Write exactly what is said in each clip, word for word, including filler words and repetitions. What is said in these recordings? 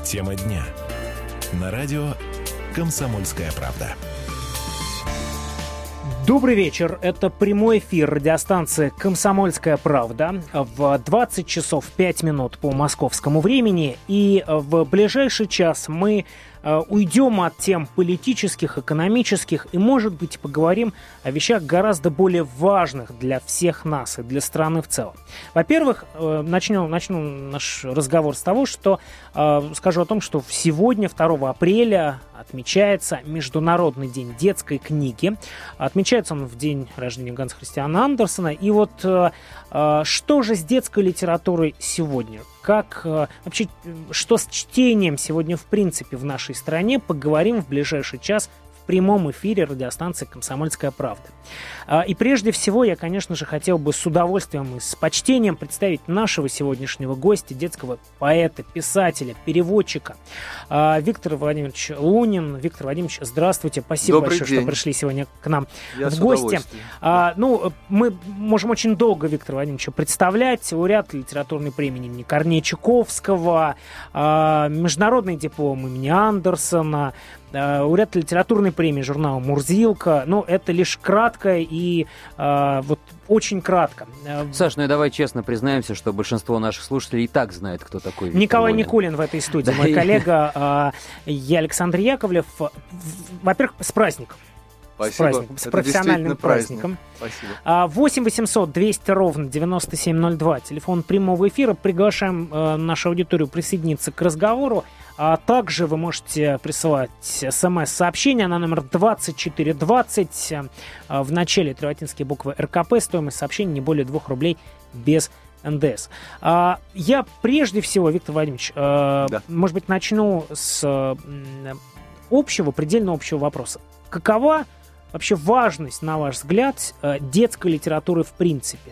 Тема дня. На радио «Комсомольская правда». Добрый вечер. Это прямой эфир радиостанции «Комсомольская правда» в двадцать часов пять минут по московскому времени. И в ближайший час мы уйдем от тем политических, экономических и, может быть, поговорим о вещах гораздо более важных для всех нас и для страны в целом. Во-первых, начну, начну наш разговор с того, что скажу о том, что сегодня, второго апреля, отмечается Международный день детской книги. Отмечается он в день рождения Ганса Христиана Андерсена. И вот что же с детской литературой сегодня? Как вообще, что с чтением сегодня в принципе в нашей стране, поговорим в ближайший час в прямом эфире радиостанции «Комсомольская правда». И прежде всего я, конечно же, хотел бы с удовольствием и с почтением представить нашего сегодняшнего гостя, детского поэта, писателя, переводчика Виктор Владимирович Лунин. Виктор Владимирович, здравствуйте. Спасибо Добрый большое, день. что пришли сегодня к нам Я в гости. А, ну, мы можем очень долго Виктора Владимировича представлять. Лауреат литературной премии имени Корнея Чуковского, а, международный диплом имени Андерсена, лауреат литературной премии журнала «Мурзилка». Ну, это лишь кратко и э, вот очень кратко. Саш, ну и давай честно признаемся, что большинство наших слушателей и так знает, кто такой Виктор Николай Лунин. Никулин в этой студии, Да мой и- коллега. Э, я Александр Яковлев. Во-первых, с праздником. Спасибо. С праздником, с Это профессиональным действительно праздник. праздником. Спасибо. восемь восемьсот двести ровно девяносто семь ноль два. Телефон прямого эфира. Приглашаем э, нашу аудиторию присоединиться к разговору. А также вы можете присылать смс-сообщения на номер двадцать четыре двадцать. Э, в начале три латинские буквы эр ка пэ. Стоимость сообщения не более двух рублей без эн дэ эс. А, я прежде всего, Виктор Владимирович, э, Да. может быть, начну с э, общего, предельно общего вопроса. Какова вообще важность, на ваш взгляд, э, детской литературы в принципе?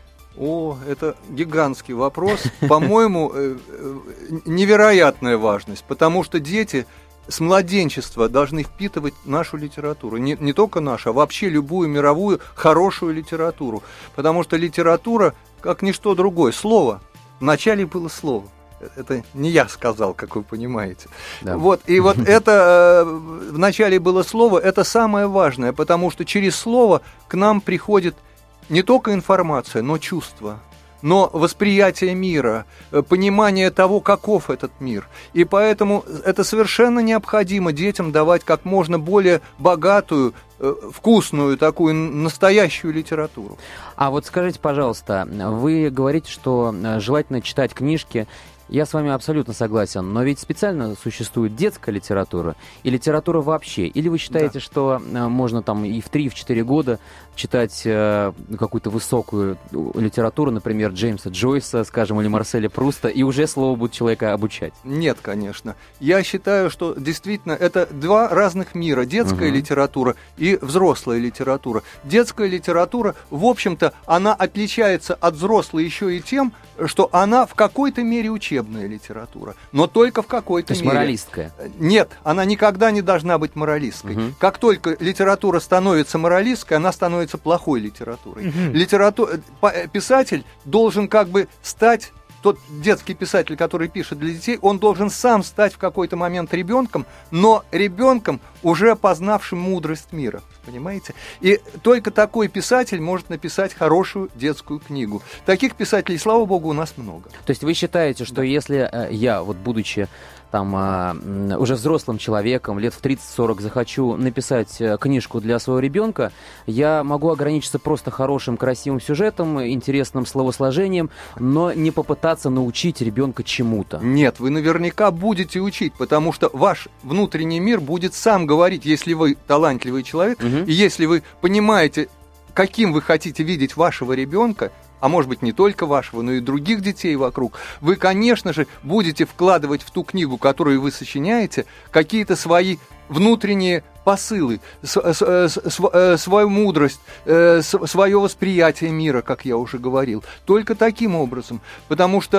О, это гигантский вопрос. По-моему, э, э, невероятная важность, потому что дети с младенчества должны впитывать нашу литературу. Не, не только нашу, а вообще любую мировую хорошую литературу. Потому что литература, как ничто другое, слово. Вначале было слово. Это не я сказал, как вы понимаете. Да. Вот, и вот это э, вначале было слово, это самое важное, потому что через слово к нам приходит не только информация, но чувство, но восприятие мира, э, понимание того, каков этот мир. И поэтому это совершенно необходимо детям давать как можно более богатую, э, вкусную, такую настоящую литературу. А вот скажите, пожалуйста, вы говорите, что э, желательно читать книжки. Я с вами абсолютно согласен, но ведь специально существует детская литература и литература вообще. Или вы считаете, Да. что э, можно там и в три, и в четыре года читать э, какую-то высокую литературу, например, Джеймса Джойса, скажем, или Марселя Пруста, и уже слово будет человека обучать? Нет, конечно. Я считаю, что действительно это два разных мира. Детская Мгм. литература и взрослая литература. Детская литература, в общем-то, она отличается от взрослой еще и тем, что она в какой-то мере учебная литература. Но только в какой-то То есть мере. моралистская. Нет, она никогда не должна быть моралистской. Мгм. Как только литература становится моралистской, она становится плохой литературой. Мгм. Литерату- по- Писатель должен как бы стать, тот детский писатель, который пишет для детей, он должен сам стать в какой-то момент ребенком, но ребенком, уже познавшим мудрость мира. Понимаете? И только такой писатель может написать хорошую детскую книгу. Таких писателей, слава богу, у нас много. То есть вы считаете, что если э, я, вот будучи там э, м, уже взрослым человеком, лет в тридцать-сорок, захочу написать э, книжку для своего ребенка, я могу ограничиться просто хорошим, красивым сюжетом, интересным словосложением, но не попытаться научить ребенка чему-то? Нет, вы наверняка будете учить, потому что ваш внутренний мир будет сам говорить, если вы талантливый человек, Мгм. и если вы понимаете, каким вы хотите видеть вашего ребенка, а может быть не только вашего, но и других детей вокруг, вы, конечно же, будете вкладывать в ту книгу, которую вы сочиняете, какие-то свои внутренние посылы, с- с- с- э, свою мудрость, э, с- свое восприятие мира, как я уже говорил. Только таким образом, потому что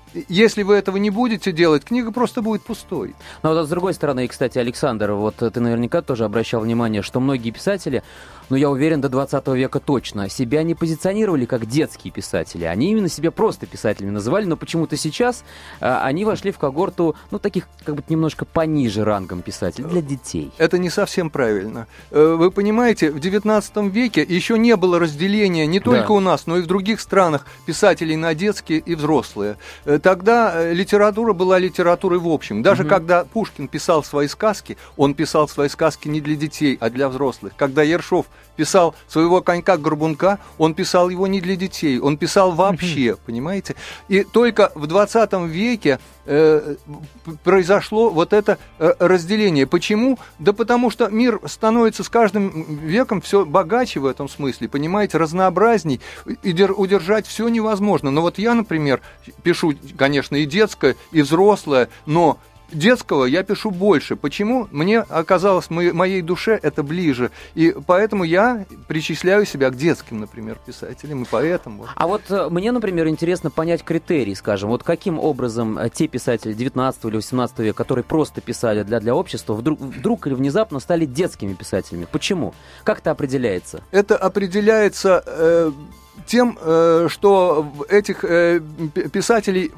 если вы этого не будете делать, книга просто будет пустой. Но вот с другой стороны, и, кстати, Александр, вот ты наверняка тоже обращал внимание, что многие писатели, ну, я уверен, до двадцатого века точно, себя не позиционировали как детские писатели. Они именно себя просто писателями называли, но почему-то сейчас а, они вошли в когорту, ну, таких, как бы, немножко пониже рангом писателей, для детей. Это не совсем правильно. Вы понимаете, в девятнадцатом веке еще не было разделения не только да. у нас, но и в других странах писателей на детские и взрослые. Тогда литература была литературой в общем. Даже угу. когда Пушкин писал свои сказки, он писал свои сказки не для детей, а для взрослых. Когда Ершов писал своего конька-горбунка, он писал его не для детей, он писал вообще, mm-hmm. понимаете? И только в двадцатом веке э, произошло вот это э, разделение. Почему? Да потому что мир становится с каждым веком все богаче в этом смысле, понимаете, разнообразней, и дер- удержать все невозможно. Но вот я, например, пишу, конечно, и детское, и взрослое, но детского я пишу больше. Почему? Мне оказалось, моей, моей душе это ближе. И поэтому я причисляю себя к детским, например, писателям, и поэтому... А вот мне, например, интересно понять критерий, скажем. Вот каким образом те писатели девятнадцатого или восемнадцатого века, которые просто писали для, для общества, вдруг, вдруг или внезапно стали детскими писателями? Почему? Как это определяется? Это определяется э, тем, э, что этих э, писателей...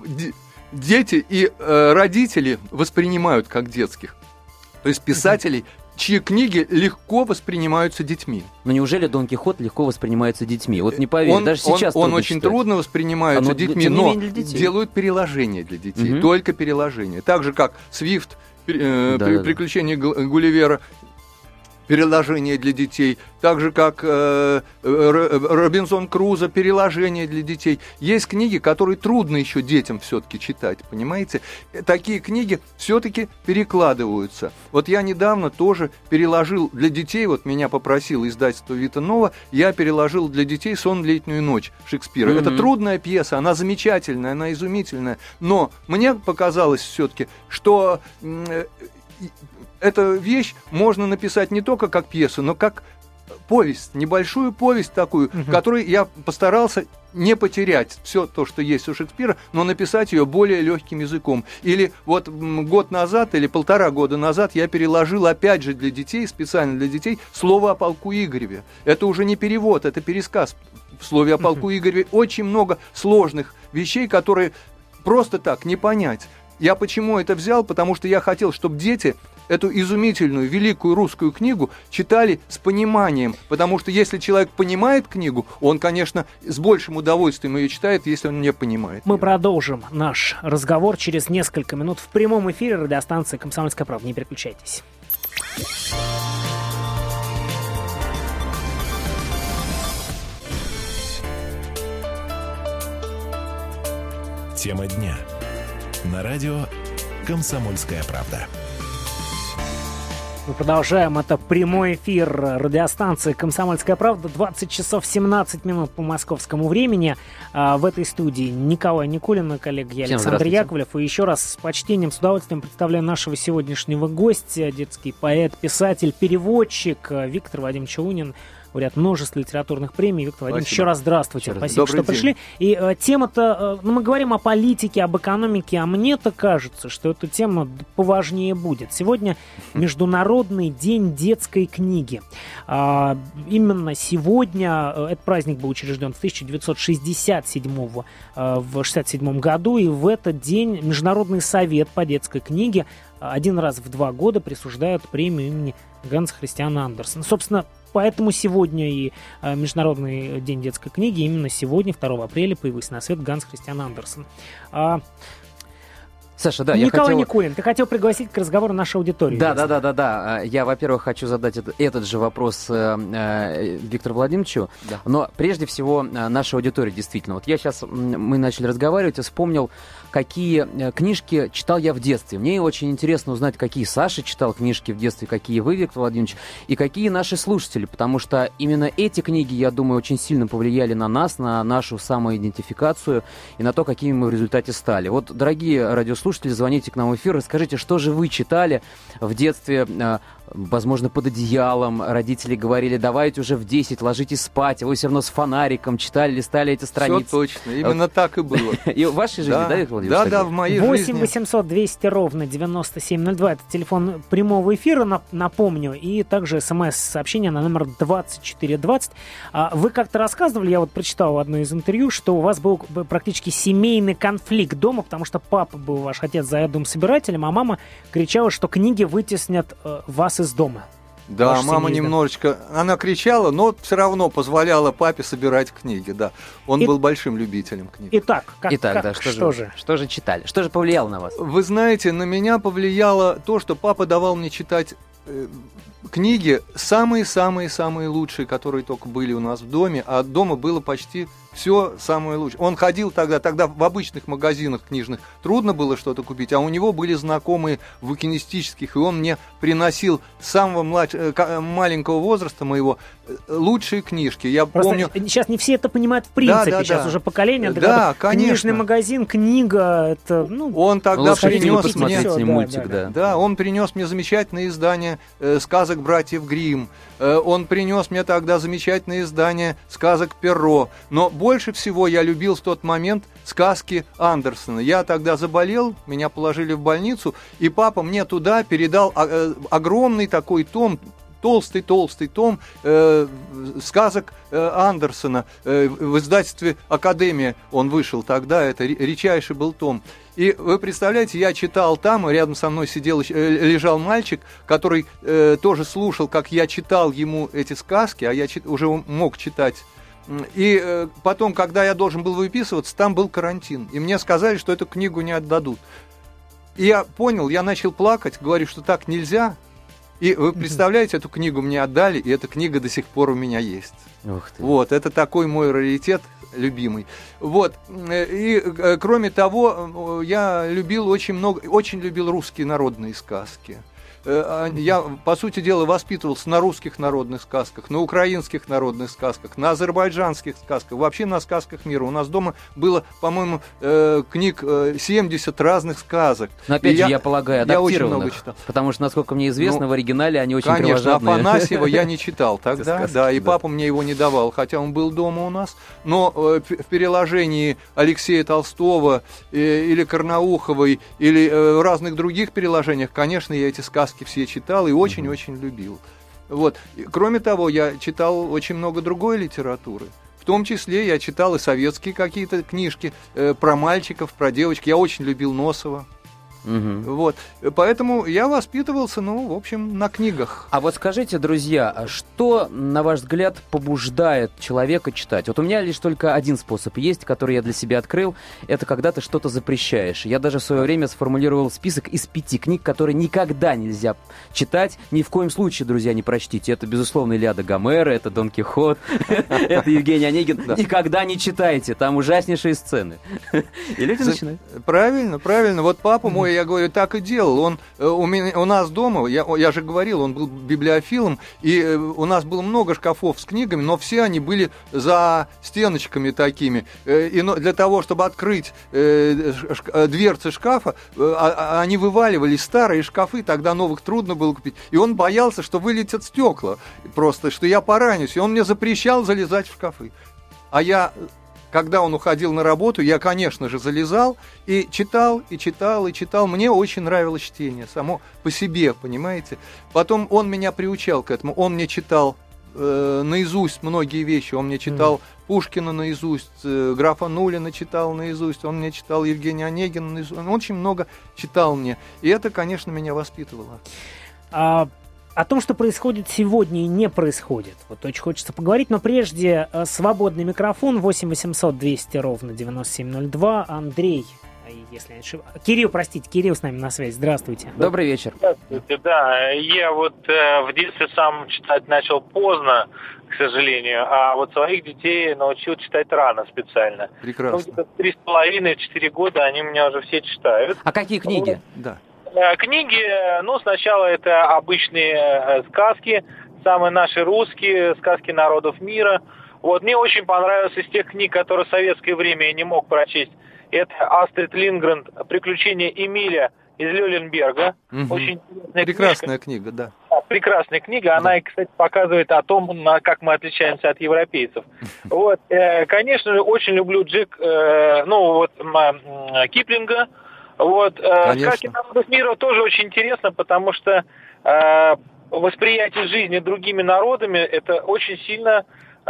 дети и э, родители воспринимают как детских. То есть писателей, чьи книги легко воспринимаются детьми. Но неужели Дон Кихот легко воспринимается детьми? Вот не поверю, он, даже сейчас Он, он очень читать. трудно воспринимается а, детьми, но делают переложения для детей. Угу. Только переложения. Так же, как «Свифт», э, да, при, да, «Приключения да. Гулливера», переложение для детей, так же, как э, «Робинзон Крузо», переложение для детей. Есть книги, которые трудно еще детям все-таки читать, понимаете? Такие книги все-таки перекладываются. Вот я недавно тоже переложил для детей, вот меня попросило издательство Вита Нова, я переложил для детей «Сон в летнюю ночь» Шекспира. Mm-hmm. Это трудная пьеса, она замечательная, она изумительная, но мне показалось все-таки, что... Э, эту вещь можно написать не только как пьесу, но как повесть, небольшую повесть такую, угу. в которой я постарался не потерять все то, что есть у Шекспира, но написать ее более легким языком. Или вот год назад, или полтора года назад я переложил опять же для детей, специально для детей, «Слово о полку Игореве». Это уже не перевод, это пересказ. В «Слове о полку угу. Игореве» очень много сложных вещей, которые просто так не понять. Я почему это взял? Потому что я хотел, чтобы дети эту изумительную, великую русскую книгу читали с пониманием. Потому что если человек понимает книгу, он, конечно, с большим удовольствием ее читает, если он не понимает. Мы ее. продолжим наш разговор через несколько минут в прямом эфире радиостанции «Комсомольская правда». Не переключайтесь. Тема дня. На радио «Комсомольская правда». Мы продолжаем. Это прямой эфир радиостанции «Комсомольская правда». двадцать часов семнадцать минут по московскому времени. А в этой студии Николай Никулин, коллега, я Александр Яковлев. И еще раз с почтением, с удовольствием представляю нашего сегодняшнего гостя, детский поэт, писатель, переводчик Виктор Вадимович Лунин. Говорят, множество литературных премий. Виктор Вадимович, Спасибо. еще раз здравствуйте. Еще Спасибо, раз. что пришли. И э, тема-то, э, ну, мы говорим о политике, об экономике, а мне-то кажется, что эта тема поважнее будет. Сегодня Международный день детской книги. А, именно сегодня, э, этот праздник был учрежден в тысяча девятьсот шестьдесят седьмом, э, в шестьдесят седьмом году, и в этот день Международный совет по детской книге один раз в два года присуждают премию имени Ганса Христиана Андерсена. Собственно, поэтому сегодня и э, Международный день детской книги, именно сегодня, второго апреля, появился на свет Ганс Христиан Андерсен. А, Саша, да, Николай я хотел... Никулин, ты хотел пригласить к разговору нашу аудиторию. Да, да, да, да, да. Я, во-первых, хочу задать этот, этот же вопрос э, э, Виктору Владимировичу, да. Но прежде всего э, наша аудитория, действительно. Вот я сейчас, мы начали разговаривать и вспомнил, какие э, книжки читал я в детстве. Мне очень интересно узнать, какие Саша читал книжки в детстве, какие вы, Виктор Владимирович, и какие наши слушатели, потому что именно эти книги, я думаю, очень сильно повлияли на нас, на нашу самоидентификацию и на то, какими мы в результате стали. Вот, дорогие радиослушатели, звоните к нам в эфир, расскажите, что же вы читали в детстве, возможно, под одеялом родители говорили, давайте уже в десять ложитесь спать, а вы все равно с фонариком читали, листали эти страницы. Все точно, именно так и было. И в вашей жизни, да, Виктор Владимирович? Да, да, в моей жизни. восемь восемьсот двести ровно девяносто семь ноль два. Это телефон прямого эфира, напомню, и также смс-сообщение на номер двадцать четыре двадцать. Вы как-то рассказывали, я вот прочитал одно из интервью, что у вас был практически семейный конфликт дома, потому что папа был ваш отец заведуемым собирателем, а мама кричала, что книги вытеснят вас из дома. Да, Ваша мама семья, немножечко, она кричала, но все равно позволяла папе собирать книги, да. Он И... был большим любителем книг. Итак, как, Итак, как, да, что, что же, же? Что же читали? Что же повлияло на вас? Вы знаете, на меня повлияло то, что папа давал мне читать э, книги самые-самые-самые лучшие, которые только были у нас в доме, а дома было почти все самое лучшее. Он ходил тогда, тогда в обычных магазинах книжных трудно было что-то купить, а у него были знакомые в букинистических, и он мне приносил с самого младш... маленького возраста моего лучшие книжки. Я Просто помню... сейчас не все это понимают в принципе, да, да, сейчас да. уже поколение. Да, конечно. Книжный магазин, книга, это, ну... Он тогда Лучше принес посмотреть мне... да, мультик, да, да. Да, он принес мне замечательное издание э, сказок братьев Гримм. Э, он принес мне тогда замечательное издание сказок Перро. Но больше всего я любил в тот момент сказки Андерсена. Я тогда заболел, меня положили в больницу, и папа мне туда передал э, огромный такой том, толстый-толстый том э, сказок э, Андерсена. Э, в издательстве «Академия» он вышел тогда, это редчайший был том. И вы представляете, я читал там, рядом со мной сидел, лежал мальчик, который э, тоже слушал, как я читал ему эти сказки, а я чит, уже мог читать. И э, потом, когда я должен был выписываться, там был карантин. И мне сказали, что эту книгу не отдадут. И я понял, я начал плакать, говорю, что так нельзя. И вы представляете, эту книгу мне отдали, и эта книга до сих пор у меня есть. Ух ты. Вот, это такой мой раритет любимый. Вот, и кроме того, я любил очень много, очень любил русские народные сказки. Я, по сути дела, воспитывался на русских народных сказках, на украинских народных сказках, на азербайджанских сказках, вообще на сказках мира. У нас дома было, по-моему, книг семьдесят разных сказок. Но опять И же, я, я полагаю, я очень адаптированных, много читал. Потому что, насколько мне известно, Ну, в оригинале они очень конечно, кровожадные. Афанасьева я не читал тогда, Сказки, да, и да. папа мне его не давал, хотя он был дома у нас. Но э, в переложении Алексея Толстого э, или Карнауховой, или э, в разных других переложениях, конечно, я эти сказки все читал и очень-очень mm-hmm. любил. Вот. И, кроме того, я читал очень много другой литературы. В том числе я читал и советские какие-то книжки э, про мальчиков, про девочек. Я очень любил Носова. Угу. Вот. Поэтому я воспитывался, ну, в общем, на книгах. А вот скажите, друзья, что, на ваш взгляд, побуждает человека читать? Вот у меня лишь только один способ есть, который я для себя открыл. Это когда ты что-то запрещаешь. Я даже в свое время сформулировал список из пяти книг, которые никогда нельзя читать. Ни в коем случае, друзья, не прочтите. Это, безусловно, Илиада Гомера, это Дон Кихот, это Евгений Онегин. Никогда не читайте, там ужаснейшие сцены. И люди начинают. Правильно, правильно. Вот папа мой, я говорю, так и делал. Он у меня, у нас дома, я, я же говорил, он был библиофилом, и у нас было много шкафов с книгами, но все они были за стеночками такими. И для того, чтобы открыть дверцы шкафа, они вываливались, старые шкафы, тогда новых трудно было купить. И он боялся, что вылетят стекла, просто, что я поранюсь. И он мне запрещал залезать в шкафы. А я... Когда он уходил на работу, я, конечно же, залезал и читал, и читал, и читал. Мне очень нравилось чтение, само по себе, понимаете. Потом он меня приучал к этому. Он мне читал э, наизусть многие вещи. Он мне читал mm. Пушкина наизусть, э, графа Нулина читал наизусть, он мне читал Евгения Онегина наизусть. Он очень много читал мне. И это, конечно, меня воспитывало. А... О том, что происходит сегодня и не происходит. Вот очень хочется поговорить, но прежде э, свободный микрофон восемь восемьсот двести ровно девяносто семь ноль два. Андрей, если я ошибаюсь. Кирилл, простите, Кирилл с нами на связи. Здравствуйте. Добрый вечер. Здравствуйте, да. Я вот э, в детстве сам читать начал поздно, к сожалению, а вот своих детей научил читать рано специально. Прекрасно. Ну, где-то три с половиной, четыре года они у меня уже все читают. А какие книги? Да. Книги, ну, сначала это обычные сказки, самые наши русские, сказки народов мира. Вот, мне очень понравилось из тех книг, которые в советское время я не мог прочесть. Это Астрид Лингрен «Приключения Эмиля из Лёленберга. Угу. Очень прекрасная книга, да. Прекрасная книга, она, да. кстати, показывает о том, как мы отличаемся от европейцев. Вот, конечно же, очень люблю Джек, ну вот Киплинга. Вот, «Сказки народов мира» тоже очень интересно, потому что восприятие жизни другими народами это очень сильно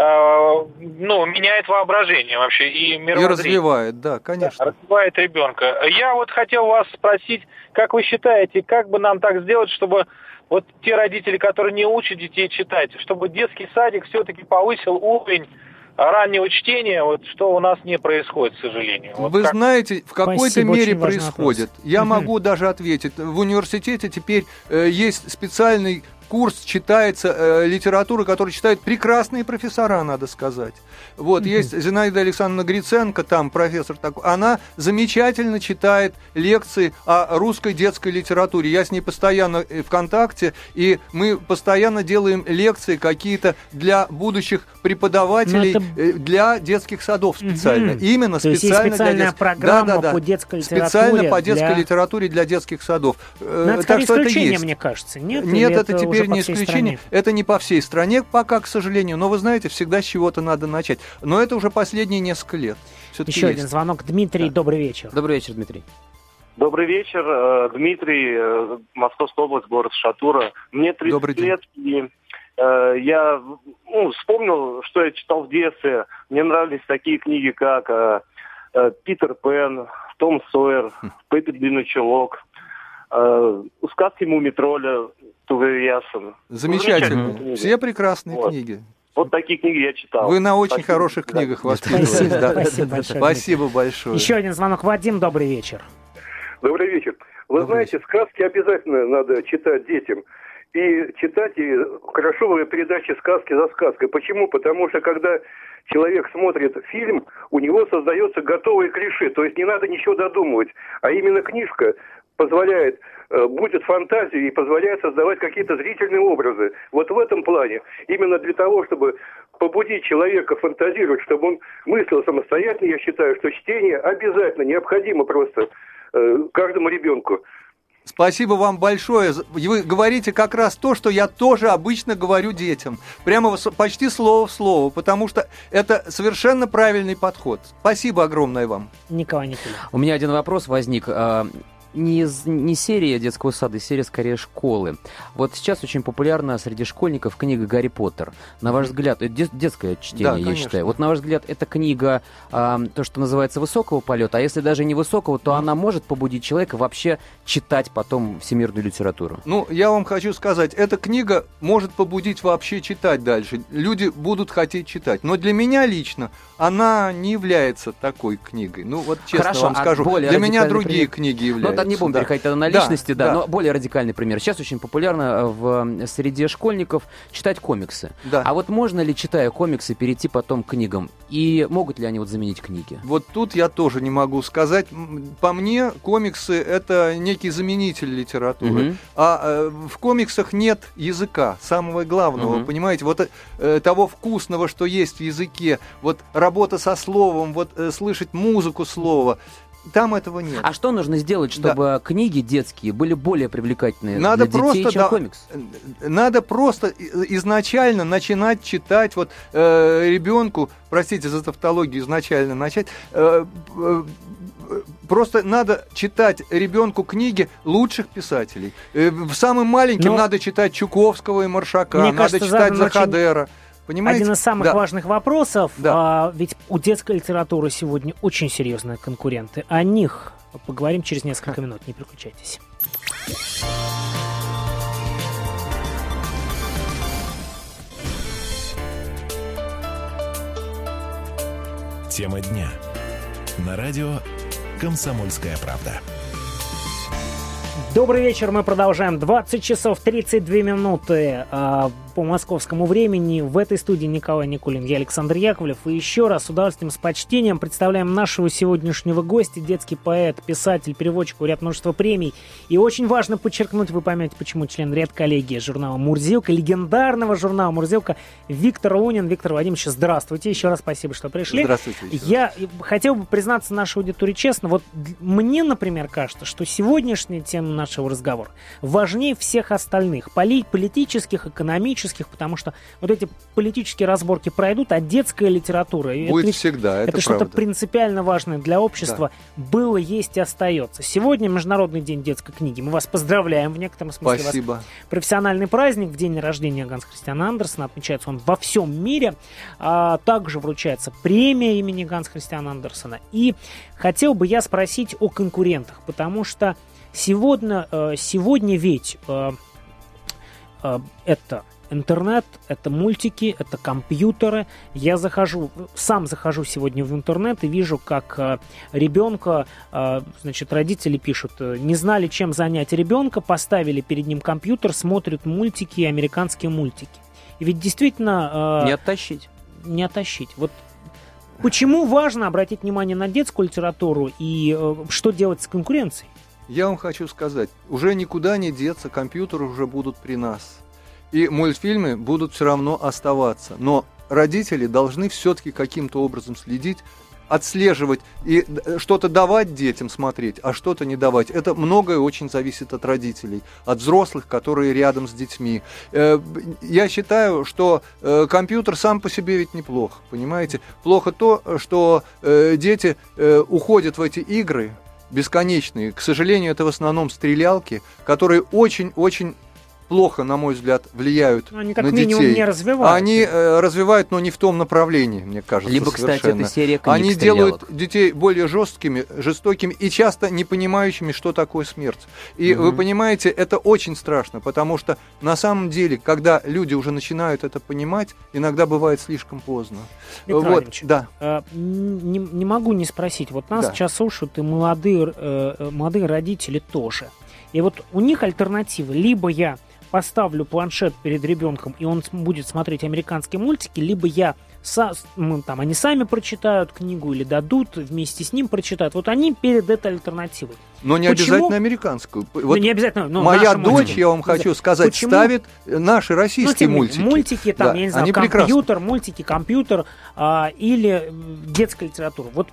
ну, меняет воображение вообще и мировоззрение. И развивает, да, конечно. Да, развивает ребенка. Я вот хотел вас спросить, как вы считаете, как бы нам так сделать, чтобы вот те родители, которые не учат детей читать, чтобы детский садик все-таки повысил уровень раннего чтения, вот что у нас не происходит, к сожалению. Вот Вы как... знаете, в какой-то Спасибо, мере происходит. Я угу. могу даже ответить. В университете теперь э, есть специальный курс, читается э, литература, которую читают прекрасные профессора, надо сказать. Вот, mm-hmm. есть Зинаида Александровна Гриценко, там профессор такой, она замечательно читает лекции о русской детской литературе. Я с ней постоянно в контакте, и мы постоянно делаем лекции какие-то для будущих преподавателей, это... для детских садов специально. Mm-hmm. Именно То специально есть специальная для детских... программа да, да, да. по детской литературе. Специально по детской для... литературе для детских садов. Но это так что исключение, это есть. Мне кажется. Нет, Нет, это, это теперь не исключение. Это не по всей стране пока, к сожалению. Но вы знаете, всегда с чего-то надо начать. Но это уже последние несколько лет. Все-таки Еще есть. один звонок. Дмитрий, да. Добрый вечер. Добрый вечер, Дмитрий. Добрый вечер, Дмитрий, Московская область, город Шатура. Мне тридцать лет, и э, я ну, вспомнил, что я читал в детстве. Мне нравились такие книги, как э, э, «Питер Пен», «Том Сойер», «Пеппи Длинный чулок», э, «Сказки Мумий-тролля», Туве Ясен. Замечательно. Все прекрасные вот. книги. Вот такие книги я читал. Вы на очень Спасибо. хороших да. книгах воспитывались. Спасибо, да. спасибо большое. Спасибо большое. Еще один звонок. Вадим, добрый вечер. Добрый вечер. Вы Добрый знаете, вечер. Сказки обязательно надо читать детям. И читать, и хорошо вы передачи «Сказки за сказкой». Почему? Потому что когда человек смотрит фильм, у него создается готовое клише. То есть не надо ничего додумывать. А именно книжка позволяет, э, будет фантазия и позволяет создавать какие-то зрительные образы. Вот в этом плане, именно для того, чтобы побудить человека фантазировать, чтобы он мыслил самостоятельно, я считаю, что чтение обязательно, необходимо просто э, каждому ребенку. Спасибо вам большое. Вы говорите как раз то, что я тоже обычно говорю детям. Прямо почти слово в слово, потому что это совершенно правильный подход. Спасибо огромное вам. Николай Николаевич. У меня один вопрос возник. Не, не серия детского сада, серия скорее школы. Вот сейчас очень популярна среди школьников книга «Гарри Поттер». На ваш взгляд, это детское чтение, да, я конечно. считаю. Вот на ваш взгляд, это книга, э, то, что называется, высокого полета, а если даже не высокого, то она может побудить человека вообще читать потом всемирную литературу? Ну, я вам хочу сказать, эта книга может побудить вообще читать дальше. Люди будут хотеть читать. Но для меня лично она не является такой книгой. Ну, вот честно Хорошо, вам а скажу. Для меня другие пример. книги являются. Ну, не будем да. переходить на личности, да, да, да, да, но более радикальный пример. Сейчас очень популярно в среде школьников читать комиксы. Да. А вот можно ли, читая комиксы, перейти потом к книгам? И могут ли они вот заменить книги? Вот тут я тоже не могу сказать. По мне, комиксы — это некий заменитель литературы. Угу. А э, в комиксах нет языка, самого главного, угу. понимаете? Вот э, того вкусного, что есть в языке. Вот работа со словом, вот э, слышать музыку слова. Там этого нет. А что нужно сделать, чтобы да. книги детские были более привлекательны надо для детей, просто, чем да, комикс? Надо просто изначально начинать читать вот э, ребенку, простите за тавтологию, изначально начать. Э, э, Просто надо читать ребенку книги лучших писателей. Э, самым маленьким Но... надо читать Чуковского и Маршака, Мне надо кажется, читать Захадера. Очень... Понимаете? Один из самых да. важных вопросов, да. а, ведь у детской литературы сегодня очень серьезные конкуренты. О них поговорим через несколько минут. Не переключайтесь. Тема дня. На радио «Комсомольская правда». Добрый вечер, мы продолжаем. двадцать часов тридцать две минуты э, по московскому времени. В этой студии Николай Никулин, я Александр Яковлев. И еще раз с удовольствием, с почтением представляем нашего сегодняшнего гостя, детский поэт, писатель, переводчик, лауреат множества премий. И очень важно подчеркнуть, вы поймете, почему член редколлегии журнала «Мурзилка», легендарного журнала «Мурзилка» Виктор Лунин. Виктор Владимирович, здравствуйте. Еще раз спасибо, что пришли. Здравствуйте. Я хотел бы признаться нашей аудитории честно. Вот мне, например, кажется, что сегодняшняя тема нашего разговора важнее всех остальных, поли- политических, экономических, потому что вот эти политические разборки пройдут, а детская литература будет это, всегда, это, это что-то принципиально важное для общества, да. Было, есть и остается. Сегодня Международный день детской книги. Мы вас поздравляем в некотором смысле. Спасибо. У вас профессиональный праздник в день рождения Ганса Христиана Андерсена, отмечается он во всем мире. А, также вручается премия имени Ганса Христиана Андерсена. И хотел бы я спросить о конкурентах, потому что Сегодня, сегодня ведь э, э, это интернет, это мультики, это компьютеры. Я захожу, сам захожу сегодня в интернет и вижу, как э, ребенка, э, значит, родители пишут, не знали, чем занять ребенка, поставили перед ним компьютер, смотрят мультики, американские мультики. И ведь действительно... Э, не оттащить. Не оттащить. Вот почему важно обратить внимание на детскую литературу и э, что делать с конкуренцией? Я вам хочу сказать, уже никуда не деться, компьютеры уже будут при нас. И мультфильмы будут все равно оставаться. Но родители должны все-таки каким-то образом следить, отслеживать и что-то давать детям смотреть, а что-то не давать. Это многое очень зависит от родителей, от взрослых, которые рядом с детьми. Я считаю, что компьютер сам по себе ведь неплох, понимаете? Плохо то, что дети уходят в эти игры, бесконечные. К сожалению, это в основном стрелялки, которые очень-очень плохо, на мой взгляд, влияют Они как на минимум детей. Не развивают. Они э, развивают, но не в том направлении, мне кажется. Либо, совершенно. кстати, это серия книг Они стрелялок. делают детей более жесткими, жестокими и часто не понимающими, что такое смерть. И угу. Вы понимаете, это очень страшно, потому что на самом деле, когда люди уже начинают это понимать, иногда бывает слишком поздно. Виктор вот, да. э, не, не могу не спросить. Вот нас да. сейчас слушают и молодые, э, молодые родители тоже. И вот у них альтернатива. Либо я поставлю планшет перед ребенком, и он будет смотреть американские мультики, либо я са, ну, там, они сами прочитают книгу или дадут, вместе с ним прочитают. Вот они перед этой альтернативой. Но не Почему? Обязательно американскую. Вот ну, не обязательно. Ну, моя дочь, мультики. я вам хочу сказать, Почему? ставит наши российские ну, мультики. Мультики, там, да, я не знаю, они компьютер, прекрасны. мультики, компьютер а, или детская литература. Вот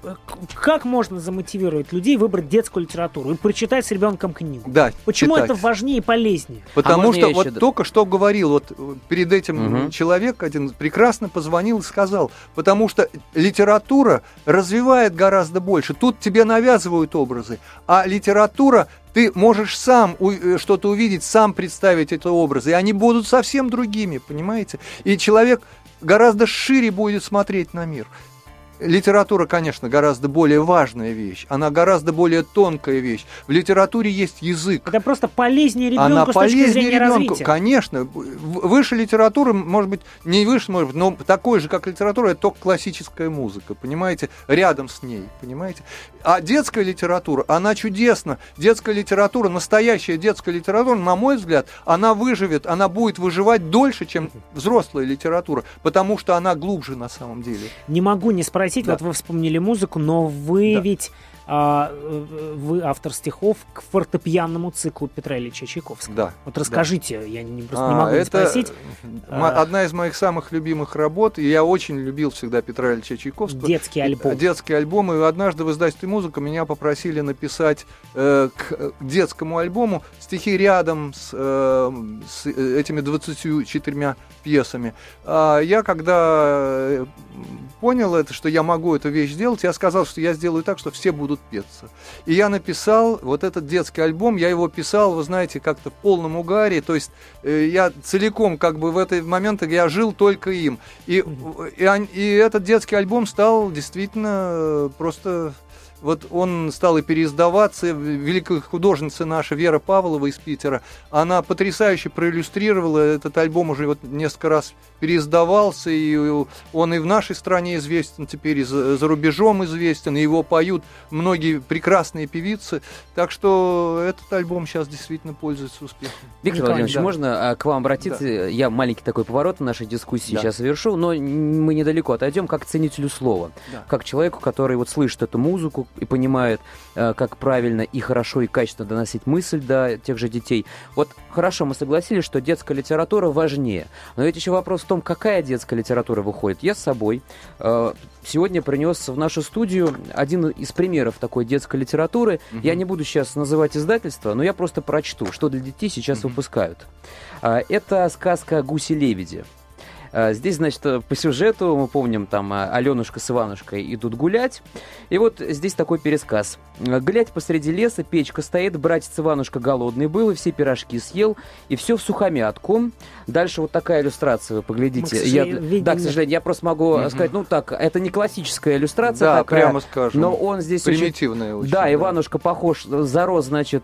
как можно замотивировать людей выбрать детскую литературу и прочитать с ребенком книгу? Да, Почему читать. это важнее и полезнее? Потому а что вот еще... только что говорил, вот перед этим угу. человек один прекрасно позвонил и сказал, потому что литература развивает гораздо больше. Тут тебе навязывают образы, а литература ты можешь сам у- что-то увидеть, сам представить эти образы, и они будут совсем другими, понимаете? И человек гораздо шире будет смотреть на мир. Литература, конечно, гораздо более важная вещь. Она гораздо более тонкая вещь. В литературе есть язык. Это просто полезнее ребенку Она с полезнее точки зрения ребенку. развития. Конечно. Выше литературы, может быть, не выше, может быть, но такой же, как литература, это только классическая музыка, понимаете? Рядом с ней, понимаете? А детская литература, она чудесна. Детская литература, настоящая детская литература, на мой взгляд, она выживет, она будет выживать дольше, чем взрослая литература, потому что она глубже на самом деле. Не могу не спросить. Да. Вот вы вспомнили музыку, но вы да. ведь а, вы автор стихов к фортепианному циклу Петра Ильича Чайковского. Да. Вот расскажите, да. я не, просто а, не могу это не спросить. Одна из моих самых любимых работ, и я очень любил всегда Петра Ильича Чайковского. Детский альбом. Детский альбом, и однажды в издательстве «Музыка» меня попросили написать э, к детскому альбому стихи рядом с, э, с этими двадцатью четырьмя пьесами. А я когда понял это, что я могу эту вещь сделать, я сказал, что я сделаю так, что все будут петься. И я написал вот этот детский альбом, я его писал, вы знаете, как-то в полном угаре, то есть э, я целиком как бы в этот момент я жил только им. И, и, и этот детский альбом стал действительно просто вот он стал и переиздаваться. Великая художница наша Вера Павлова из Питера, она потрясающе проиллюстрировала этот альбом, уже вот несколько раз переиздавался, и он и в нашей стране известен, теперь и за, за рубежом известен, и его поют многие прекрасные певицы, так что этот альбом сейчас действительно пользуется успехом. Виктор Владимирович, да. можно к вам обратиться? Да. Я маленький такой поворот в нашей дискуссии да. сейчас совершу, но мы недалеко отойдем, как ценителю слова, да. как человеку, который вот слышит эту музыку и понимает, как правильно и хорошо и качественно доносить мысль до тех же детей. Вот хорошо, мы согласились, что детская литература важнее, но ведь еще вопрос в том, какая детская литература выходит. Я с собой э, сегодня принес в нашу студию один из примеров такой детской литературы. Uh-huh. Я не буду сейчас называть издательство, но я просто прочту, что для детей сейчас uh-huh. выпускают. Э, это сказка «Гуси-лебеди». Здесь, значит, по сюжету, мы помним, там Аленушка с Иванушкой идут гулять. И вот здесь такой пересказ. «Глядь, посреди леса печка стоит, братец Иванушка голодный был, и все пирожки съел, и все в сухомятку». Дальше вот такая иллюстрация, вы поглядите. Мы, к я, видим... Да, к сожалению, я просто могу mm-hmm. сказать, ну так, это не классическая иллюстрация да, такая. прямо скажем. Но он здесь примитивная очень. очень... Да, да, Иванушка похож, зарос, значит,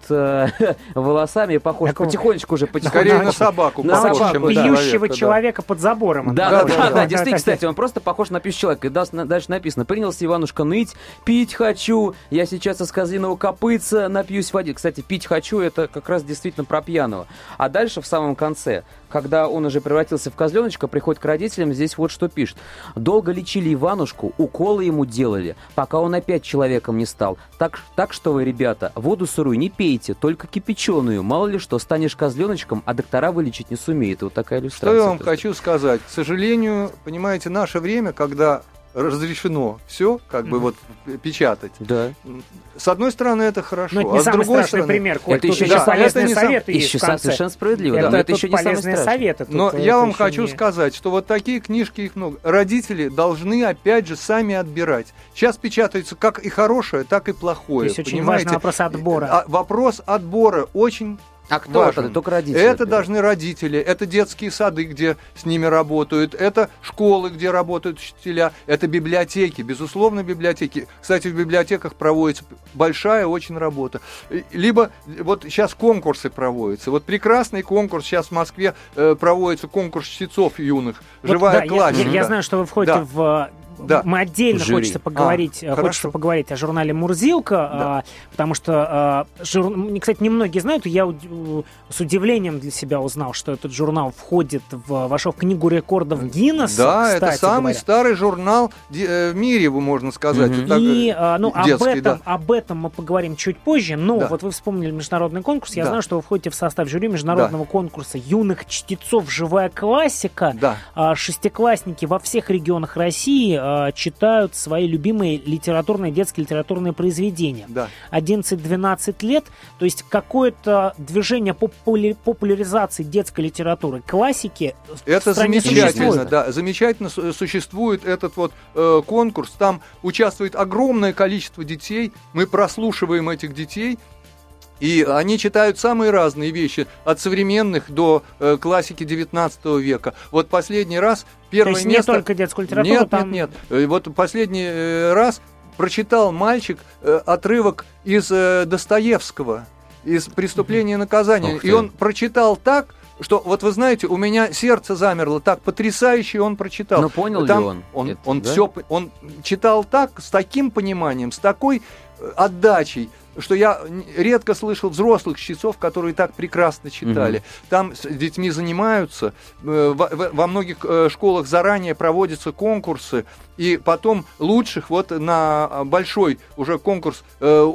волосами, похож Такого... потихонечку уже, потихонечку. Скорее на собаку на похож, собаку, чем на пьющего человека, человека да. под забором. Да, да, да, да, да, действительно, кстати, он просто похож на пьющего человека. И дальше написано: принялся Иванушка ныть, пить хочу, я сейчас из козлиного копытца напьюсь воды. Кстати, пить хочу, это как раз действительно про пьяного. А дальше, в самом конце, когда он уже превратился в козленочка, приходит к родителям, здесь вот что пишет. «Долго лечили Иванушку, уколы ему делали, пока он опять человеком не стал. Так, так что вы, ребята, воду сырую не пейте, только кипяченую. Мало ли что, станешь козленочком, а доктора вылечить не сумеют». Вот такая иллюстрация. Что я вам хочу сказать? К сожалению, понимаете, наше время, когда разрешено все, как бы вот печатать. Да. С одной стороны, это хорошо, но это не а с самый другой страшный стороны... пример, Коль. Это тут еще еще да, полезные это советы сам... есть еще в конце. совершенно справедливо, это, да, но это еще не самое полезные страшное. советы. Но тут, я вам еще хочу не... сказать, что вот такие книжки, их много. Родители должны, опять же, сами отбирать. Сейчас печатается как и хорошее, так и плохое. То есть очень понимаете? важный вопрос отбора. А, вопрос отбора очень... А кто важен. это? Только родители. Это отбирают. должны родители, это детские сады, где с ними работают, это школы, где работают учителя, это библиотеки, безусловно, библиотеки. Кстати, в библиотеках проводится большая очень работа. Либо вот сейчас конкурсы проводятся. Вот прекрасный конкурс сейчас в Москве э, проводится, конкурс чтецов юных, вот, живая да, классика. Я, я знаю, что вы входите да. в... Да. Мы отдельно Жюри. хочется поговорить, а, хочется поговорить о журнале «Мурзилка», да. а, потому что, а, жур... кстати, немногие знают, я с удивлением для себя узнал, что этот журнал входит в, вошел в книгу рекордов Гиннесса. Да, это самый говоря. старый журнал в мире, можно сказать. Mm-hmm. Так, И а, ну, детский, об, этом, да. об этом мы поговорим чуть позже, но да. вот вы вспомнили международный конкурс, я да. знаю, что вы входите в состав жюри международного да. конкурса юных чтецов «Живая классика». Да. А, шестиклассники во всех регионах России а, читают свои любимые литературные, детские литературные произведения. Да. одиннадцать-двенадцать лет, то есть какое-то движение популя- популяризации детской литературы, классики. Это в стране замечательно, существует. да, замечательно существует этот вот э, конкурс. Там участвует огромное количество детей. Мы прослушиваем этих детей. И они читают самые разные вещи, от современных до э, классики девятнадцатого века. Вот последний раз первое То есть место... не только детскую литературу? Нет, там... нет, нет. Вот последний э, раз прочитал мальчик э, отрывок из э, Достоевского, из «Преступления и наказания». И он прочитал так, что, вот вы знаете, у меня сердце замерло, так потрясающе он прочитал. Но понял Там ли он? Он, это, он, да? все, он читал так, с таким пониманием, с такой отдачей, что я редко слышал взрослых чтецов, которые так прекрасно читали. Mm-hmm. Там с детьми занимаются, во многих школах заранее проводятся конкурсы, и потом лучших вот на большой уже конкурс,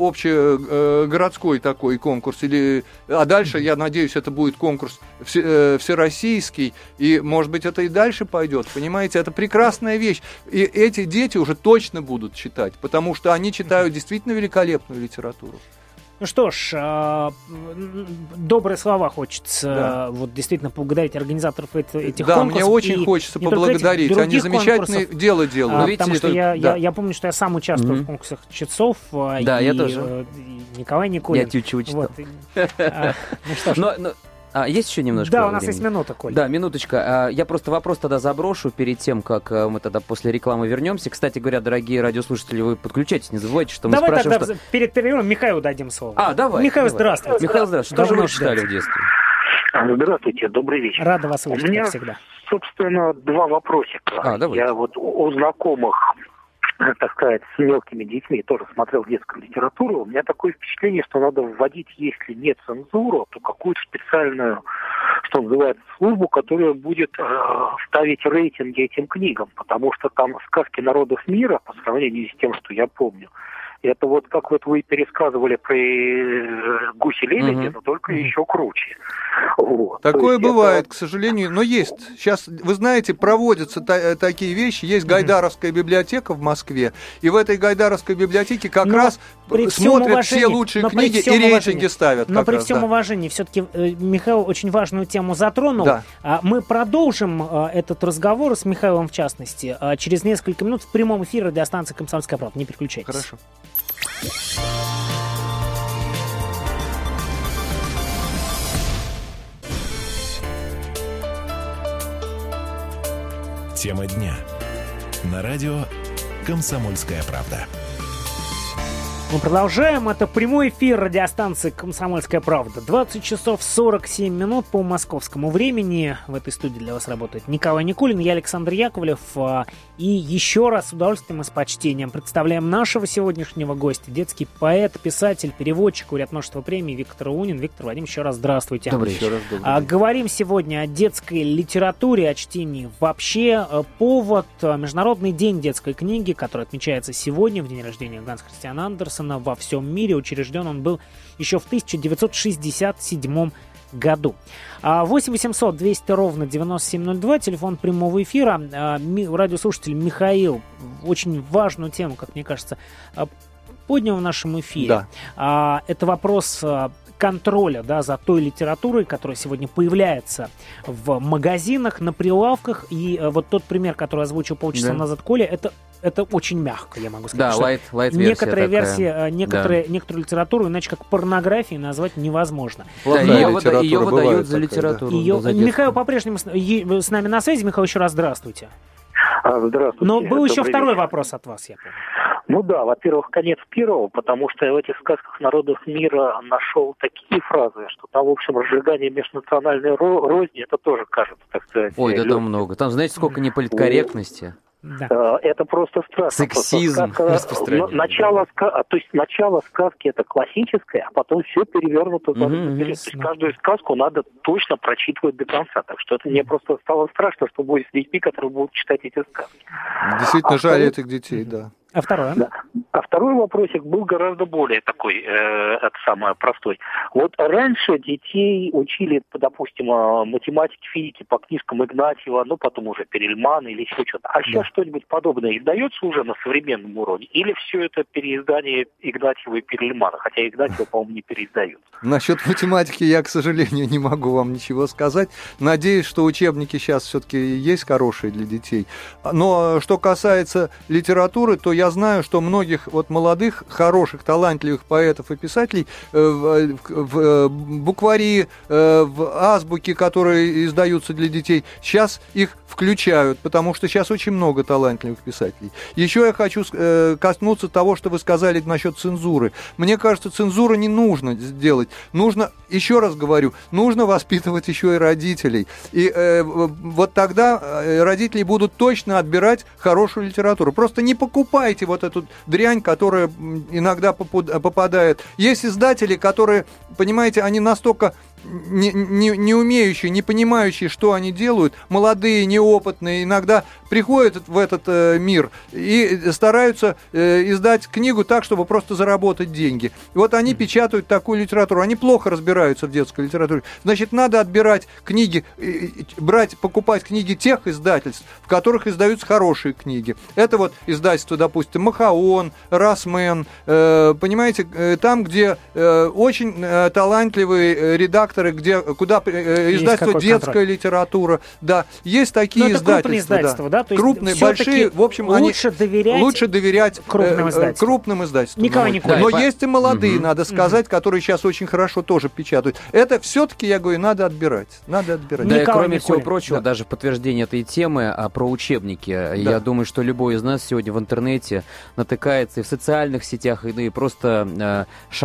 общегородской такой конкурс, или, а дальше, я надеюсь, это будет конкурс всероссийский, и, может быть, это и дальше пойдет, понимаете, это прекрасная вещь. И эти дети уже точно будут читать, потому что они читают действительно великолепную литературу. Ну что ж, э, добрые слова хочется да. вот действительно поблагодарить организаторов этих да, конкурсов. Да, мне очень хочется поблагодарить, этих, они замечательное конкурсов. дело делают. А, потому что я, да. я, я помню, что я сам участвую mm-hmm. в конкурсах чтецов. Да, и, я тоже. И Николай Никулин. Я тютчу читал. Вот. А, ну что ж. Но, но... А, есть еще немножко Да, у нас времени? есть минута, Коль. Да, минуточка. Я просто вопрос тогда заброшу перед тем, как мы тогда после рекламы вернемся. Кстати говоря, дорогие радиослушатели, вы подключайтесь, не забывайте, что мы Давай спрашиваем... тогда что... перед перерывом Михаилу дадим слово. А, давай. Михаил, давай. здравствуйте. Михаил, здравствуйте. Что же вы Давай, читали да. в детстве? Здравствуйте, добрый вечер. Рада вас У слышать, меня, как всегда. собственно, два вопросика. А, давай. Я вот у, у знакомых, так сказать, с мелкими детьми тоже смотрел детскую литературу. У меня такое впечатление, что надо вводить, если не цензуру, то какую-то специальную, что называется, службу, которая будет э, ставить рейтинги этим книгам. Потому что там сказки народов мира, по сравнению с тем, что я помню, это вот как вот вы пересказывали про э, гуси-лебеди, Мгм. но только еще круче. Вот. То Такое есть бывает, это- к сожалению, но есть. Сейчас, вы знаете, проводятся та- такие вещи. Есть Гайдаровская библиотека в Москве, и в этой Гайдаровской библиотеке как Но раз при всем смотрят уважении- все лучшие но при книги всем и рейтинги уважении- ставят. Но как при раз, всем да. уважении, все-таки Михаил очень важную тему затронул. Да. А, Мы продолжим а, этот разговор с Михаилом в частности а, через несколько минут в прямом эфире радиостанции «Комсомольская правда». Не переключайтесь. Хорошо. Тема дня. На радио «Комсомольская правда». Мы продолжаем. Это прямой эфир радиостанции «Комсомольская правда». двадцать часов сорок семь минут по московскому времени. В этой студии для вас работает Николай Никулин, я Александр Яковлев. И еще раз с удовольствием и с почтением представляем нашего сегодняшнего гостя. Детский поэт, писатель, переводчик, лауреат множества премий Виктор Лунин. Виктор Вадимович, еще раз здравствуйте. Добрый Еще раз добрый А, день. Говорим сегодня о детской литературе, о чтении вообще. А, Повод — а, Международный день детской книги, который отмечается сегодня, в день рождения Ганса Христиана Андерсена во всем мире. Учрежден он был еще в тысяча девятьсот шестьдесят седьмом году. А, восемь восемьсот двести ровно девяносто семь ноль два, телефон прямого эфира. А, ми- Радиослушатель Михаил очень важную тему, как мне кажется, а, поднял в нашем эфире. Да. А, Это вопрос а, контроля, да, за той литературой, которая сегодня появляется в магазинах, на прилавках. И а, вот тот пример, который озвучил полчаса Да. назад Коля, это, это очень мягко, я могу сказать. Да, что лайт, лайт-версия некоторые такая. версии, а, некоторые, некоторую литературу, иначе как порнографией назвать невозможно. Да, Плохая ее, литература ее бывает выдают за такая, литературу. Ее- да, за детскую. Михаил по-прежнему с, е- с нами на связи. Михаил, еще раз здравствуйте. А, Здравствуйте. Но был еще Добрый второй вечер. вопрос от вас, я помню. Ну да, во-первых, конец первого, потому что я в этих сказках народов мира нашел такие фразы, что там, в общем, разжигание межнациональной ро- розни, это тоже кажется, так сказать. Ой, да легким. там много. Там, знаете, сколько неполиткорректности. Да. Э, Это просто страшно. Сексизм Просто сказка- распространен. н- Начало, ска- то есть начало сказки это классическое, а потом все перевернуто. Мгм, задом мгм. наперед. То есть каждую сказку надо точно прочитывать до конца. Так что это мне просто стало страшно, что будет с детьми, которые будут читать эти сказки. Действительно А жаль второй- этих детей, да. А второе? Да. А второй вопросик был гораздо более такой, э, это самое простой. Вот раньше детей учили, допустим, э, математике, физике по книжкам Игнатьева, ну потом уже Перельмана или еще что-то. А сейчас Да. что-нибудь подобное издается уже на современном уровне? Или все это переиздание Игнатьева и Перельмана? Хотя Игнатьева, по-моему, не переиздают. Насчет математики я, к сожалению, не могу вам ничего сказать. Надеюсь, что учебники сейчас все-таки есть хорошие для детей. Но что касается литературы, то я знаю, что многих вот молодых, хороших, талантливых поэтов и писателей э, в, в, э, буквари, э, в азбуки, которые издаются для детей, сейчас их включают, потому что сейчас очень много талантливых писателей. Еще я хочу э, коснуться того, что вы сказали насчет цензуры. Мне кажется, цензуру не нужно сделать. Нужно, еще раз говорю, нужно воспитывать еще и родителей. И э, вот тогда э, родители будут точно отбирать хорошую литературу. Просто не покупайте вот эту дрянь, которая м, иногда попу- попадает. Есть издатели, которые, понимаете, они настолько не, не, не умеющие, не понимающие, что они делают, молодые, неопытные, иногда приходят в этот э, мир и стараются э, издать книгу так, чтобы просто заработать деньги. И вот они печатают такую литературу, они плохо разбираются в детской литературе. Значит, надо отбирать книги, э, брать, покупать книги тех издательств, в которых издаются хорошие книги. Это вот издательство, допустим, Махаон, Росмен, э, понимаете, э, там, где э, очень э, талантливые редакторы редакторы, где, куда э, издательство детская контроль. Литература. Да, есть такие Но издательства. Это крупные издательства, да? да? То есть крупные, большие, в общем, лучше они доверять лучше доверять крупным э, издательствам. Крупным издательствам. Николай Николаевич. Но да, есть и молодые, угу. надо сказать, угу. которые сейчас очень хорошо тоже печатают. Это все-таки, я говорю, надо отбирать. Надо отбирать. Да, Николай и кроме Николаевич. всего прочего, да. даже подтверждение этой темы а, про учебники. Да. Я думаю, что любой из нас сегодня в интернете натыкается и в социальных сетях, и, ну, и просто э,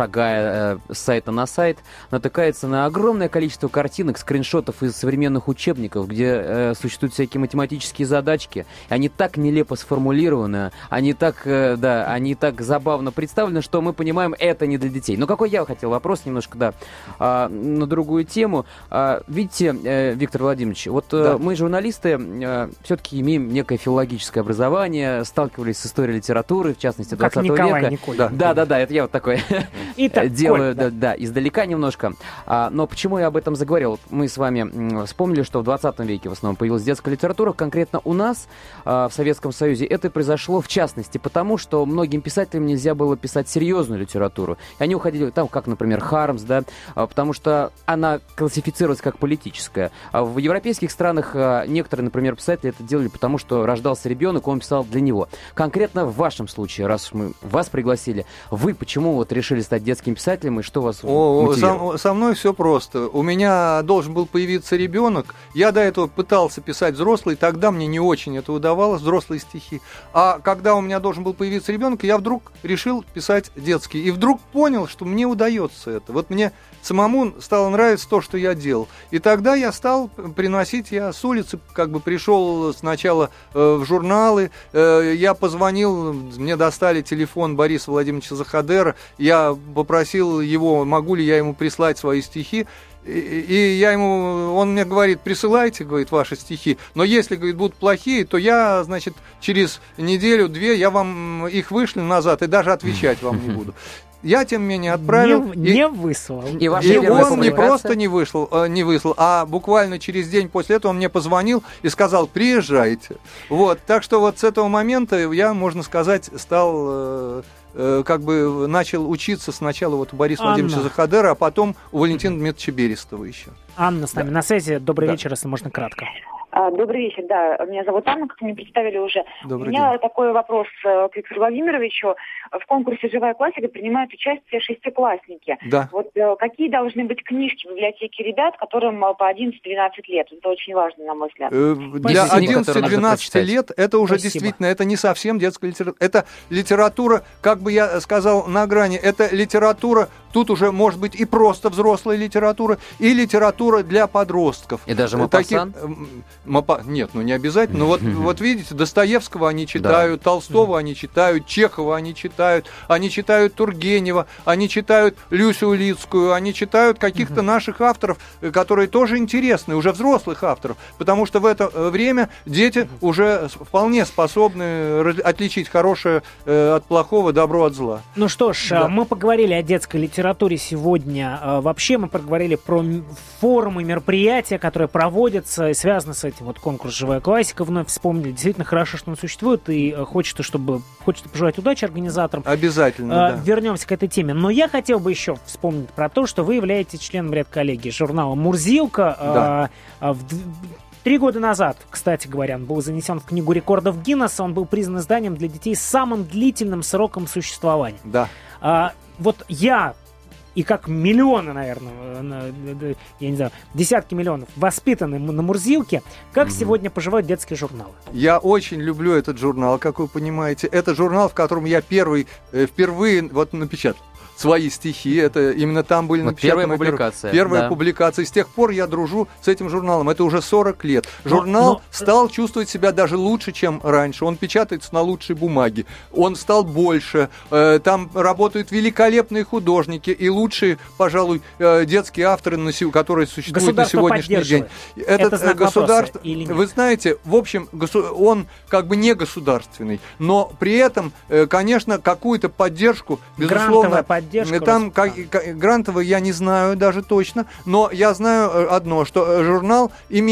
шагая э, с сайта на сайт, натыкается на огромное количество картинок, скриншотов из современных учебников, где э, существуют всякие математические задачки. Они так нелепо сформулированы, они так, э, да, они так забавно представлены, что мы понимаем, это не для детей. Но какой я хотел вопрос немножко, да, э, на другую тему. Э, видите, э, Виктор Владимирович, вот э, да. мы, журналисты, э, все-таки имеем некое филологическое образование, сталкивались с историей литературы, в частности, двадцатого века. Николь. Да, да, да, да, это я вот такое Итак, делаю, Коль, да. да, да, издалека немножко. А, но почему я об этом заговорил? Вот мы с вами м, вспомнили, что в двадцатом веке в основном появилась детская литература. Конкретно у нас, а, в Советском Союзе, это произошло в частности потому, что многим писателям нельзя было писать серьезную литературу. И они уходили, там, как, например, Хармс, да, а, потому что она классифицировалась как политическая. А в европейских странах а, некоторые, например, писатели это делали потому, что рождался ребенок, он писал для него. Конкретно в вашем случае, раз мы вас пригласили, вы почему вот решили стать детским писателем и что вас О, мотивировало? со, со мной все просто. У меня должен был появиться ребенок. Я до этого пытался писать взрослый, тогда мне не очень это удавалось, взрослые стихи. А когда у меня должен был появиться ребенок, я вдруг решил писать детский. И вдруг понял, что мне удается это. Вот мне самому стало нравиться то, что я делал. И тогда я стал приносить, я с улицы как бы пришел сначала э, в журналы, э, я позвонил, мне достали телефон Бориса Владимировича Захадера, я попросил его, могу ли я ему прислать свои стихи. И, и я ему, он мне говорит, присылайте, говорит, ваши стихи, но если, говорит, будут плохие, то я, значит, через неделю-две я вам их вышлю назад и даже отвечать вам не буду. Я, тем не менее, отправил. Не, и, не выслал. И, и он не просто не вышел, не выслал, а буквально через день после этого он мне позвонил и сказал, приезжайте. Вот, так что вот с этого момента я, можно сказать, стал... как бы начал учиться сначала вот у Бориса Анна. Владимировича Захадера, а потом у Валентина Дмитриевича Берестова еще. Анна с нами да. на связи. Добрый да. вечер, если можно кратко. Добрый вечер, да. Меня зовут Анна, как мне представили уже. Добрый У меня день. такой вопрос к Виктору Владимировичу. В конкурсе «Живая классика» принимают участие шестиклассники. Да. Вот какие должны быть книжки в библиотеке ребят, которым по одиннадцать-двенадцать лет? Это очень важно, на мой взгляд. Э, для одиннадцати-двенадцати лет это уже Спасибо. Действительно, это не совсем детская литература. Это литература, как бы я сказал, на грани. Это литература, тут уже может быть и просто взрослая литература, и литература для подростков. И даже Мопассан? Таких, Мопа... Нет, ну не обязательно. Но вот, вот видите, Достоевского они читают, да. Толстого они читают, Чехова они читают, они читают Тургенева, они читают Люсю Улицкую, они читают каких-то наших авторов, которые тоже интересны, уже взрослых авторов, потому что в это время дети уже вполне способны отличить хорошее от плохого, добро от зла. Ну что ж, да. мы поговорили о детской литературе сегодня. Вообще мы поговорили про форумы, мероприятия, которые проводятся и связаны с этим. Вот конкурс «Живая классика» вновь вспомнили. Действительно хорошо, что он существует, и хочется, чтобы хочется пожелать удачи организаторам. Обязательно, а, да. Вернемся к этой теме. Но я хотел бы еще вспомнить про то, что вы являетесь членом редколлегии журнала «Мурзилка». Да. А, в... Три года назад, кстати говоря, он был занесен в Книгу рекордов Гиннесса. Он был признан изданием для детей с самым длительным сроком существования. Да. А, вот я... И как миллионы, наверное, я не знаю, десятки миллионов воспитаны на Мурзилке, как mm-hmm. сегодня поживают детские журналы? Я очень люблю этот журнал, как вы понимаете. Это журнал, в котором я первый, э, впервые вот напечатал свои стихи, это именно там были вот напечатаны. Первая публикация. Первая да. публикация. С тех пор я дружу с этим журналом. Это уже сорок лет. Журнал но, но... стал чувствовать себя даже лучше, чем раньше. Он печатается на лучшей бумаге. Он стал больше. Э, там работают великолепные художники и лучшие, пожалуй, э, детские авторы, которые существуют на сегодняшний день. Этот Это государство, вы знаете, в общем, госу... он как бы не государственный, но при этом, э, конечно, какую-то поддержку, безусловно, там как, грантовый я не знаю даже точно, но я знаю одно, что журнал имеет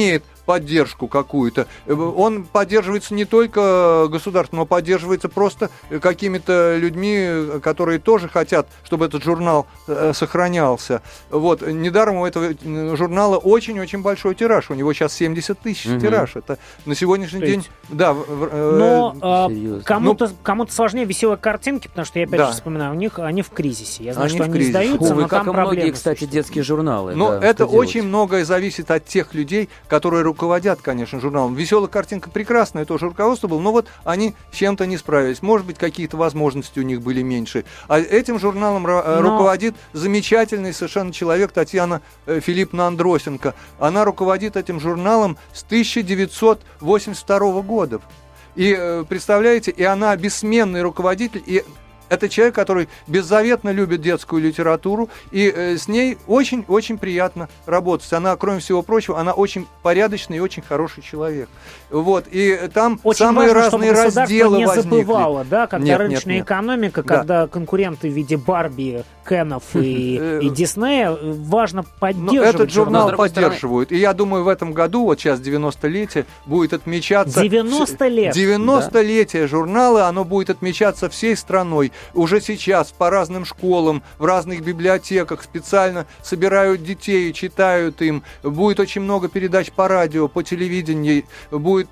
поддержку какую-то. Он поддерживается не только государством, но поддерживается просто какими-то людьми, которые тоже хотят, чтобы этот журнал сохранялся. Вот. Недаром у этого журнала очень-очень большой тираж. У него сейчас семьдесят тысяч угу. тираж. Это на сегодняшний То день... Есть... Да, но э, кому-то, ну, кому-то сложнее веселые картинки, потому что я опять да. же вспоминаю, у них они в кризисе. Я знаю, они что они сдаются, Увы, но как там и многие, кстати, существуют. детские журналы. Но да, это очень многое зависит от тех людей, которые руководят, конечно, журналом. Веселая картинка прекрасная, тоже руководство было, но вот они с чем-то не справились. Может быть, какие-то возможности у них были меньше. А этим журналом но... руководит замечательный совершенно человек Татьяна Филипповна Андросенко. Она руководит этим журналом с тысяча девятьсот восемьдесят второго года. И, представляете, и она бессменный руководитель, и это человек, который беззаветно любит детскую литературу, и э, с ней очень-очень приятно работать. Она, кроме всего прочего, она очень порядочный и очень хороший человек. Вот, и там очень самые важно, разные чтобы разделы не возникли. Забывало, да, когда нет, рыночная нет, нет. экономика, да. когда конкуренты в виде Барби, Кенов и, и Диснея, важно поддерживать. Этот журнал поддерживают. И я думаю, в этом году, вот сейчас девяностолетие, будет отмечаться... девяносто лет? девяностолетие журнала, оно будет отмечаться всей страной. Уже сейчас по разным школам, в разных библиотеках специально собирают детей, читают им. Будет очень много передач по радио, по телевидению. Будет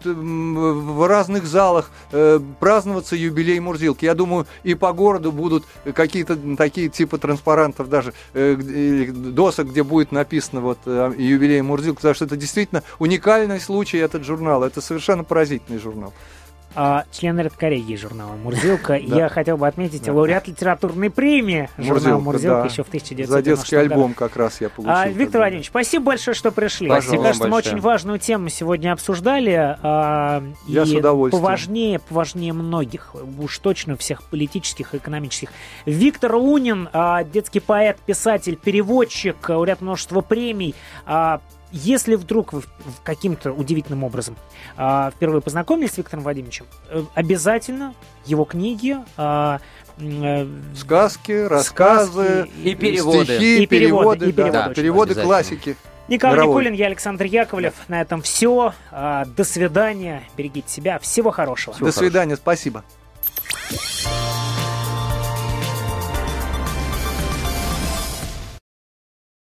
в разных залах праздноваться юбилей Мурзилки. Я думаю, и по городу будут какие-то такие типа транспарантов, даже досок, где будет написано вот юбилей Мурзилки, потому что это действительно уникальный случай, этот журнал. Это совершенно поразительный журнал. А, член редколлегии журнала «Мурзилка». Я хотел бы отметить лауреат литературной премии журнала ««Мурзилка» еще в тысяча девятьсот девяностом За детский альбом как раз я получил. А, Виктор Владимирович, спасибо большое, что пришли. Пожалуйста. Мне кажется, мы очень важную тему сегодня обсуждали. А, я и с удовольствием. Поважнее, поважнее многих, уж точно всех политических и экономических. Виктор Лунин, а, детский поэт, писатель, переводчик, лауреат множества премий. А, Если вдруг вы каким-то удивительным образом э, впервые познакомились с Виктором Владимировичем, э, обязательно его книги, э, э, сказки, рассказы, сказки, и переводы, стихи, и переводы, и переводы, да, да, переводы классики. Николай Мировой. Никулин, я Александр Яковлев. Да. На этом все. Э, до свидания. Берегите себя. Всего хорошего. Всего До хорошего. свидания. Спасибо.